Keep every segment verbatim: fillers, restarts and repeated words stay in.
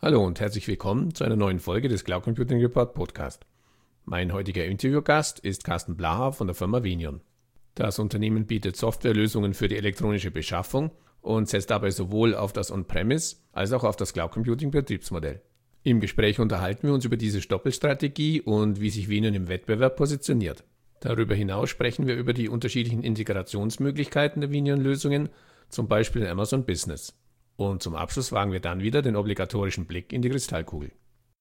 Hallo und herzlich willkommen zu einer neuen Folge des Cloud Computing Report Podcast. Mein heutiger Interviewgast ist Carsten Blaha von der Firma Venion. Das Unternehmen bietet Softwarelösungen für die elektronische Beschaffung und setzt dabei sowohl auf das On-Premise als auch auf das Cloud Computing Betriebsmodell. Im Gespräch unterhalten wir uns über diese Doppelstrategie und wie sich Venion im Wettbewerb positioniert. Darüber hinaus sprechen wir über die unterschiedlichen Integrationsmöglichkeiten der Venion-Lösungen, zum Beispiel in Amazon Business. Und zum Abschluss wagen wir dann wieder den obligatorischen Blick in die Kristallkugel.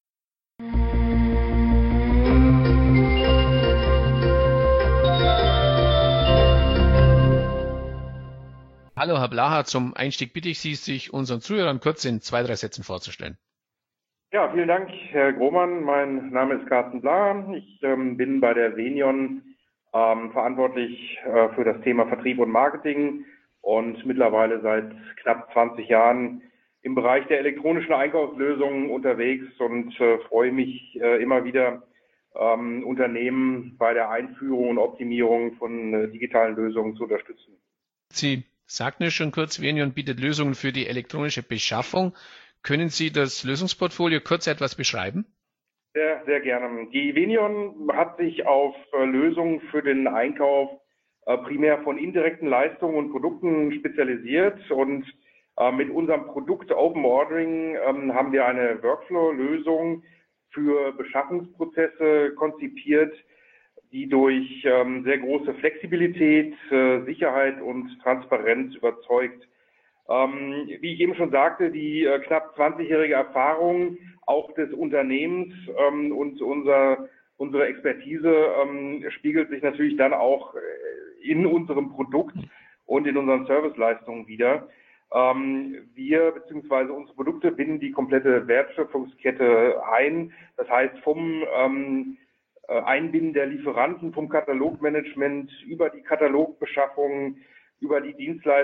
Hallo Herr Blaha, zum Einstieg bitte ich Sie, sich unseren Zuhörern kurz in zwei, drei Sätzen vorzustellen. Ja, vielen Dank, Herr Grohmann. Mein Name ist Carsten Blaha. Ich ähm, bin bei der Venion ähm, verantwortlich äh, für das Thema Vertrieb und Marketing und mittlerweile seit knapp zwanzig Jahren im Bereich der elektronischen Einkaufslösungen unterwegs und äh, freue mich äh, immer wieder, ähm, Unternehmen bei der Einführung und Optimierung von äh, digitalen Lösungen zu unterstützen. Sie sagten ja schon kurz, Venion bietet Lösungen für die elektronische Beschaffung. Können Sie das Lösungsportfolio kurz etwas beschreiben? Sehr, sehr gerne. Die Venion hat sich auf äh, Lösungen für den Einkauf äh, primär von indirekten Leistungen und Produkten spezialisiert und äh, mit unserem Produkt Open Ordering ähm, haben wir eine Workflow-Lösung für Beschaffungsprozesse konzipiert, die durch ähm, sehr große Flexibilität, äh, Sicherheit und Transparenz überzeugt. Ähm, wie ich eben schon sagte, die äh, knapp zwanzigjährige Erfahrung auch des Unternehmens ähm, und unser, unsere Expertise ähm, spiegelt sich natürlich dann auch in unserem Produkt und in unseren Serviceleistungen wider. Ähm, wir bzw. unsere Produkte binden die komplette Wertschöpfungskette ein. Das heißt vom ähm, Einbinden der Lieferanten, vom Katalogmanagement über die Katalogbeschaffung, über die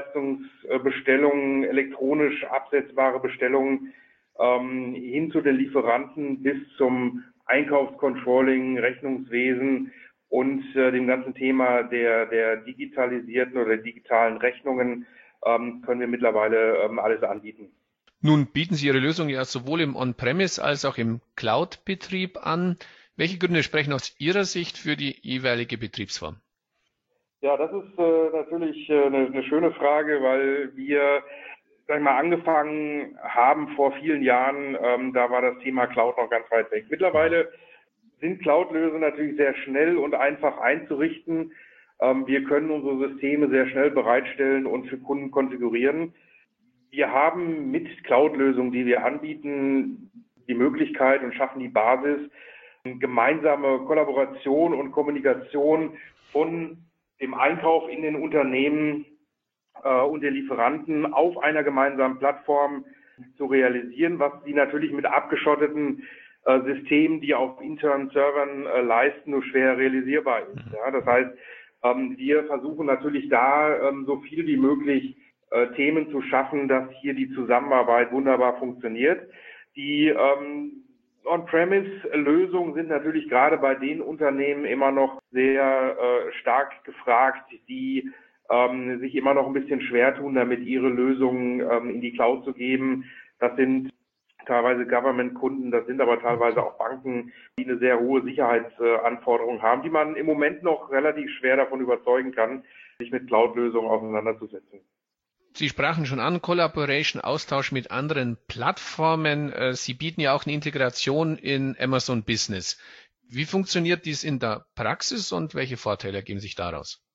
Dienstleistungsbestellungen, elektronisch absetzbare Bestellungen ähm, hin zu den Lieferanten bis zum Einkaufscontrolling, Rechnungswesen und äh, dem ganzen Thema der, der digitalisierten oder digitalen Rechnungen ähm, können wir mittlerweile ähm, alles anbieten. Nun bieten Sie Ihre Lösung ja sowohl im On-Premise als auch im Cloud-Betrieb an. Welche Gründe sprechen aus Ihrer Sicht für die jeweilige Betriebsform? Ja, das ist äh, natürlich äh, eine, eine schöne Frage, weil wir, sag ich mal, angefangen haben vor vielen Jahren, ähm, da war das Thema Cloud noch ganz weit weg. Mittlerweile sind Cloud-Lösungen natürlich sehr schnell und einfach einzurichten. Ähm, wir können unsere Systeme sehr schnell bereitstellen und für Kunden konfigurieren. Wir haben mit Cloud-Lösungen, die wir anbieten, die Möglichkeit und schaffen die Basis, gemeinsame Kollaboration und Kommunikation von dem Einkauf in den Unternehmen äh, und den Lieferanten auf einer gemeinsamen Plattform zu realisieren, was sie natürlich mit abgeschotteten äh, Systemen, die auf internen Servern äh, leisten, nur schwer realisierbar ist. Ja, das heißt, ähm, wir versuchen natürlich da ähm, so viel wie möglich äh, Themen zu schaffen, dass hier die Zusammenarbeit wunderbar funktioniert. Die ähm, On-Premise-Lösungen sind natürlich gerade bei den Unternehmen immer noch sehr äh, stark gefragt, die ähm, sich immer noch ein bisschen schwer tun, damit ihre Lösungen ähm, in die Cloud zu geben. Das sind teilweise Government-Kunden, das sind aber teilweise auch Banken, die eine sehr hohe Sicherheitsanforderung haben, die man im Moment noch relativ schwer davon überzeugen kann, sich mit Cloud-Lösungen auseinanderzusetzen. Sie sprachen schon an, Collaboration, Austausch mit anderen Plattformen. Sie bieten ja auch eine Integration in Amazon Business. Wie funktioniert dies in der Praxis und welche Vorteile ergeben sich daraus?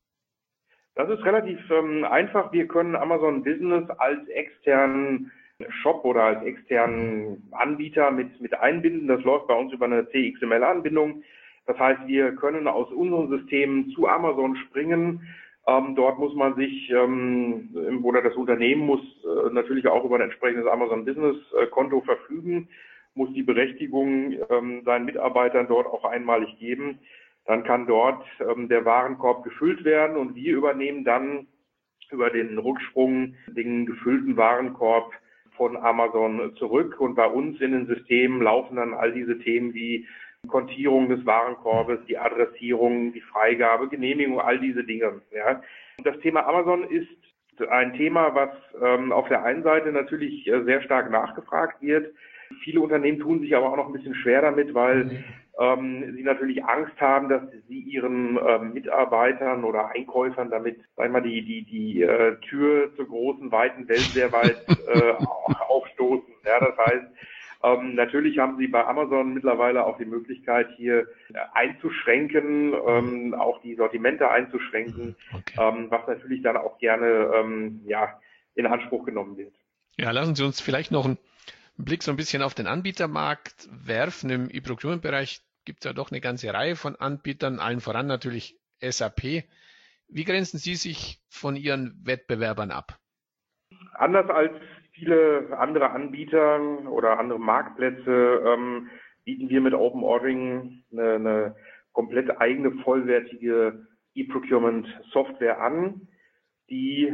Das ist relativ ähm, einfach. Wir können Amazon Business als externen Shop oder als externen Anbieter mit, mit einbinden. Das läuft bei uns über eine C X M L-Anbindung. Das heißt, wir können aus unseren Systemen zu Amazon springen. Ähm, dort muss man sich, ähm, oder das Unternehmen muss äh, natürlich auch über ein entsprechendes Amazon Business äh, Konto verfügen, muss die Berechtigung ähm, seinen Mitarbeitern dort auch einmalig geben. Dann kann dort ähm, der Warenkorb gefüllt werden und wir übernehmen dann über den Rücksprung den gefüllten Warenkorb von Amazon zurück. Und bei uns in den Systemen laufen dann all diese Themen wie Kontierung des Warenkorbes, die Adressierung, die Freigabe, Genehmigung, all diese Dinge. Ja. Und das Thema Amazon ist ein Thema, was ähm, auf der einen Seite natürlich äh, sehr stark nachgefragt wird. Viele Unternehmen tun sich aber auch noch ein bisschen schwer damit, weil ähm, sie natürlich Angst haben, dass sie ihren ähm, Mitarbeitern oder Einkäufern damit, sag ich mal, die die die äh, Tür zur großen, weiten Welt sehr weit äh, aufstoßen. Ja, das heißt, ähm, natürlich haben sie bei Amazon mittlerweile auch die Möglichkeit, hier einzuschränken, ähm, auch die Sortimente einzuschränken, okay. ähm, was natürlich dann auch gerne ähm, ja in Anspruch genommen wird. Ja, lassen Sie uns vielleicht noch einen Blick so ein bisschen auf den Anbietermarkt werfen. Im E-Procurement-Bereich gibt es ja doch eine ganze Reihe von Anbietern, allen voran natürlich S A P. Wie grenzen Sie sich von Ihren Wettbewerbern ab? Anders als viele andere Anbieter oder andere Marktplätze ähm, bieten wir mit Open Ordering eine, eine komplett eigene, vollwertige E-Procurement-Software an, die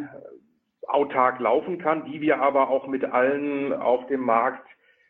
autark laufen kann, die wir aber auch mit allen auf dem Markt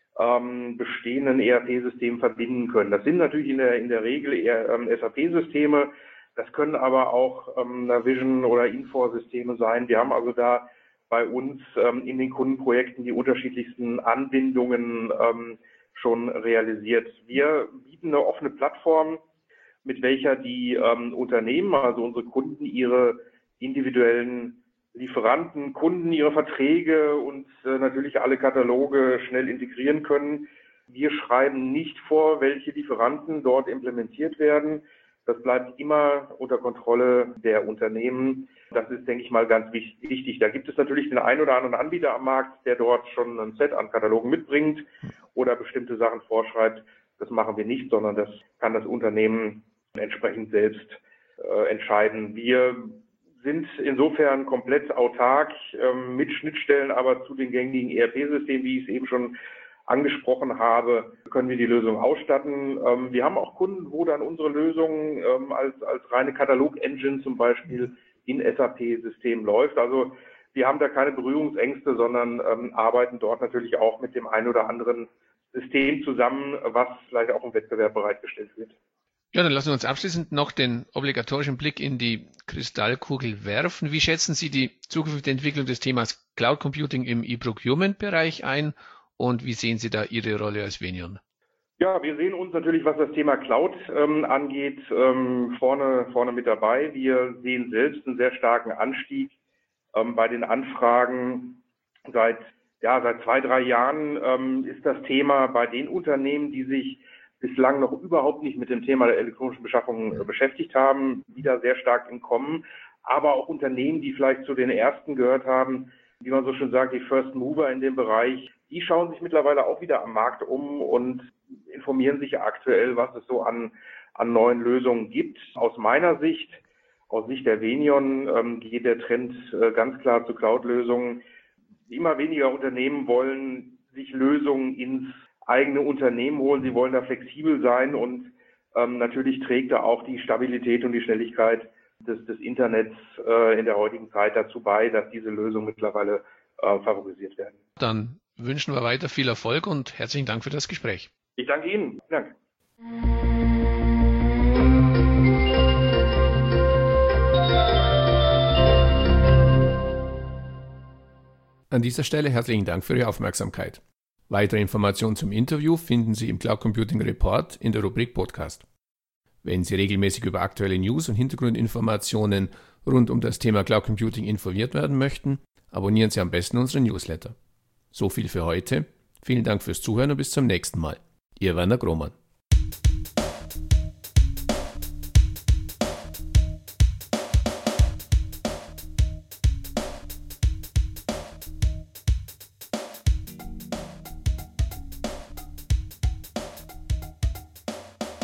ähm, bestehenden E R P-Systemen verbinden können. Das sind natürlich in der in der Regel eher ähm, S A P-Systeme, das können aber auch ähm, Navision oder Infor-Systeme sein. Wir haben also da bei uns ähm, in den Kundenprojekten die unterschiedlichsten Anbindungen ähm, schon realisiert. Wir bieten eine offene Plattform, mit welcher die ähm, Unternehmen, also unsere Kunden, ihre individuellen Lieferanten, Kunden, ihre Verträge und äh, natürlich alle Kataloge schnell integrieren können. Wir schreiben nicht vor, welche Lieferanten dort implementiert werden. Das bleibt immer unter Kontrolle der Unternehmen. Das ist, denke ich mal, ganz wichtig. Da gibt es natürlich den einen oder anderen Anbieter am Markt, der dort schon ein Set an Katalogen mitbringt oder bestimmte Sachen vorschreibt. Das machen wir nicht, sondern das kann das Unternehmen entsprechend selbst äh, entscheiden. Wir sind insofern komplett autark, ähm, mit Schnittstellen aber zu den gängigen E R P-Systemen, wie ich es eben schon angesprochen habe, können wir die Lösung ausstatten. Ähm, wir haben auch Kunden, wo dann unsere Lösung ähm, als, als reine Katalog-Engine zum Beispiel in S A P-Systemen läuft. Also wir haben da keine Berührungsängste, sondern ähm, arbeiten dort natürlich auch mit dem einen oder anderen System zusammen, was vielleicht auch im Wettbewerb bereitgestellt wird. Ja, dann lassen wir uns abschließend noch den obligatorischen Blick in die Kristallkugel werfen. Wie schätzen Sie die zukünftige Entwicklung des Themas Cloud Computing im E-Procurement-Bereich ein und wie sehen Sie da Ihre Rolle als Venion? Ja, wir sehen uns natürlich, was das Thema Cloud ähm, angeht, ähm, vorne, vorne mit dabei. Wir sehen selbst einen sehr starken Anstieg ähm, bei den Anfragen. Seit, ja, seit zwei, drei Jahren ähm, ist das Thema bei den Unternehmen, die sich bislang noch überhaupt nicht mit dem Thema der elektronischen Beschaffung äh, beschäftigt haben, wieder sehr stark im Kommen. Aber auch Unternehmen, die vielleicht zu den ersten gehört haben, wie man so schön sagt, die First Mover in dem Bereich, die schauen sich mittlerweile auch wieder am Markt um und informieren sich aktuell, was es so an, an neuen Lösungen gibt. Aus meiner Sicht, aus Sicht der Venion, ähm, geht der Trend äh, ganz klar zu Cloud-Lösungen. Immer weniger Unternehmen wollen sich Lösungen ins eigene Unternehmen holen. Sie wollen da flexibel sein und ähm, natürlich trägt da auch die Stabilität und die Schnelligkeit des, des Internets äh, in der heutigen Zeit dazu bei, dass diese Lösungen mittlerweile äh, favorisiert werden. Dann wünschen wir weiter viel Erfolg und herzlichen Dank für das Gespräch. Ich danke Ihnen. Danke. An dieser Stelle herzlichen Dank für Ihre Aufmerksamkeit. Weitere Informationen zum Interview finden Sie im Cloud Computing Report in der Rubrik Podcast. Wenn Sie regelmäßig über aktuelle News und Hintergrundinformationen rund um das Thema Cloud Computing informiert werden möchten, abonnieren Sie am besten unseren Newsletter. So viel für heute. Vielen Dank fürs Zuhören und bis zum nächsten Mal. Ihr Werner Grohmann.